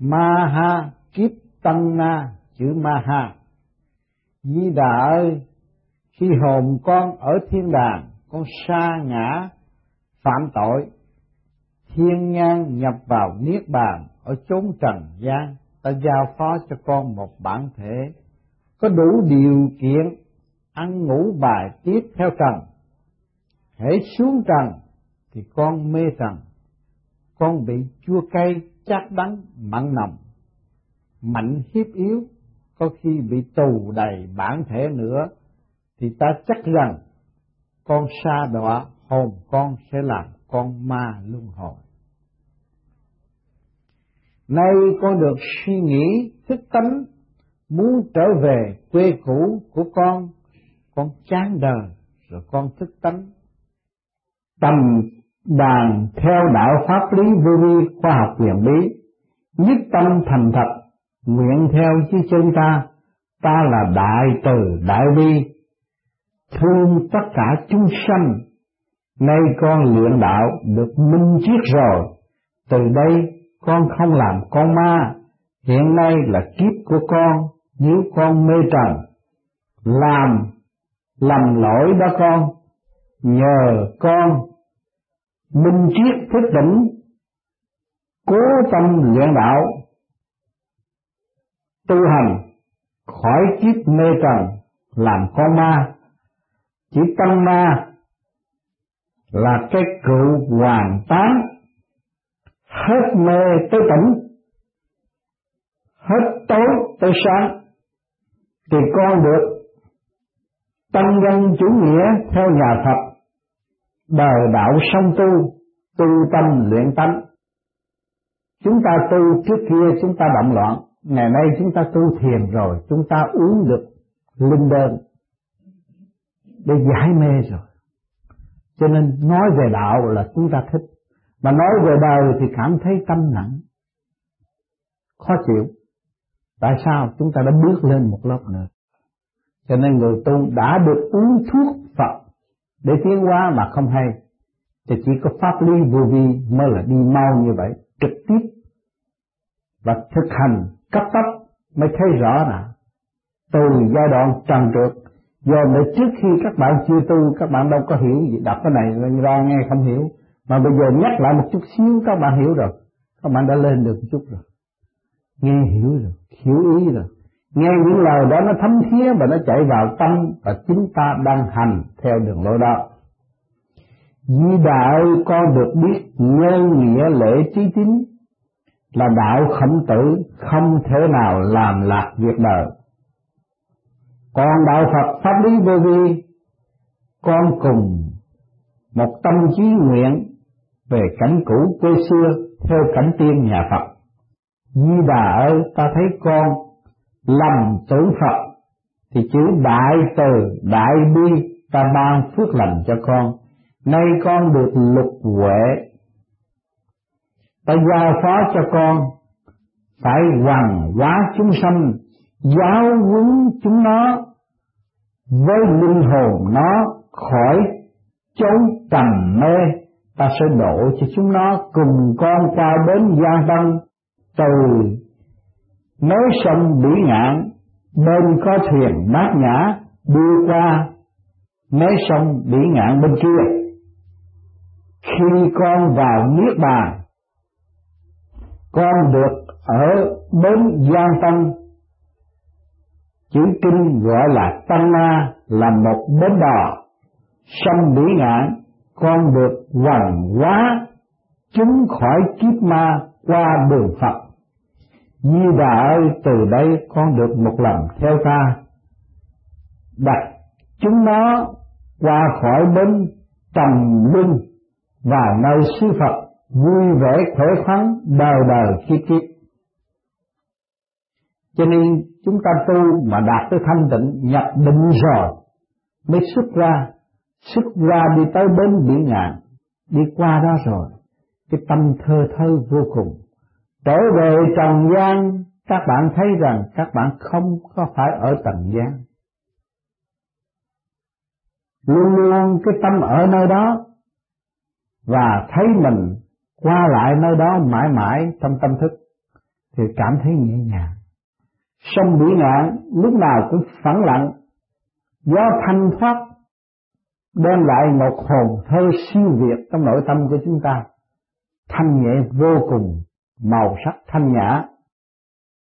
Maha Kiếp Tăng Na, chữ Maha. Di Đà ơi, khi hồn con ở thiên đàng, con sa ngã phạm tội, thiên nhang nhập vào niết bàn ở chốn trần gian, ta giao phó cho con một bản thể có đủ điều kiện ăn ngủ bài tiết theo trần. Hễ xuống trần thì con mê trần, con bị chua cay chát đắng mặn nồng, mạnh hiếp yếu, có khi bị tù đầy bản thể nữa, thì ta chắc rằng con sa đọa, hồn con sẽ làm con ma luân hồi. Nay con được suy nghĩ thức tánh, muốn trở về quê cũ của con chán đời rồi con thức tánh. Tầm đàn theo đạo pháp lý vô vi khoa học huyền bí, nhất tâm thành thật, nguyện theo chư chân ta là đại từ đại bi, thương tất cả chúng sanh. Nay con luyện đạo được minh triết rồi, từ đây con không làm con ma. Hiện nay là kiếp của con, nếu con mê trần làm lầm lỗi đó con, nhờ con minh triết thức tỉnh, cố tâm luyện đạo tu hành, khỏi kiếp mê trần làm con ma. Chỉ tăng ma là cái cựu hoàn tán, hết mê tới tỉnh, hết tối tới sáng, thì con được tăng nhân chủ nghĩa theo nhà Phật, đời đạo song tu tâm luyện tánh. Chúng ta tu trước kia chúng ta động loạn, ngày nay chúng ta tu thiền rồi, chúng ta uống được linh đơn để giải mê rồi. Cho nên nói về đạo là chúng ta thích, mà nói về đời thì cảm thấy tâm nặng, khó chịu. Tại sao? Chúng ta đã bước lên một lớp nữa. Cho nên người tu đã được uống thuốc Phật để tiến hóa mà không hay, thì chỉ có pháp lý vô vi mới là đi mau như vậy, trực tiếp và thực hành cấp tốc mới thấy rõ nè. Từ giai đoạn trần trượt, do để trước khi các bạn chưa tu, các bạn đâu có hiểu gì, đọc cái này ra nghe không hiểu, mà bây giờ nhắc lại một chút xíu các bạn hiểu rồi, các bạn đã lên được một chút rồi, nghe hiểu rồi, hiểu ý rồi, nghe những lời đó nó thấm thía và nó chạy vào tâm, và chúng ta đang hành theo đường lối đó. Di Đà ơi, con được biết nhân nghĩa lễ trí tín là đạo Khổng Tử, không thể nào làm lạc việc đời. Còn đạo Phật pháp lý vô vi, con cùng một tâm chí nguyện về cảnh cũ quê xưa theo cảnh tiên nhà Phật. Di Đà ơi, ta thấy con lầm tưởng Phật, thì chữ đại từ đại bi ta ban phước lành cho con. Nay con được lục huệ, ta giao phó cho con phải hoằng hóa chúng sanh, giáo huấn chúng nó với linh hồn nó khỏi chốn trầm mê. Ta sẽ độ cho chúng nó cùng con qua đến Giang Tân, từ nối sông Bỉ Ngạn, bên có thuyền Bát Nhã đưa qua nối sông Bỉ Ngạn bên kia. Khi con vào niết bàn, con được ở bến Giang Tân, chữ kinh gọi là Tăng Na, là một bến đò. Sông Bỉ Ngạn, con được hoằng hóa chúng khỏi kiếp ma qua đường Phật. Di Đà ơi, từ đây con được một lần theo ta, đặt chúng nó qua khỏi bến trầm luân và nơi xứ Phật, vui vẻ khỏe khoắn đời đời kiếp kiếp. Cho nên chúng ta tu mà đạt tới thanh tịnh, nhập định rồi mới xuất ra đi tới bến Bỉ Ngạn, đi qua đó rồi cái tâm thơ thơ vô cùng. Trở về trần gian, các bạn thấy rằng các bạn không có phải ở trần gian, luôn luôn cái tâm ở nơi đó, và thấy mình qua lại nơi đó mãi mãi trong tâm thức. thì cảm thấy nhẹ nhàng. Sông Bỉ Ngạn lúc nào cũng phẳng lặng, gió thanh thoát đem lại một hồn thơ siêu việt trong nội tâm của chúng ta, thanh nhẹ vô cùng, màu sắc thanh nhã,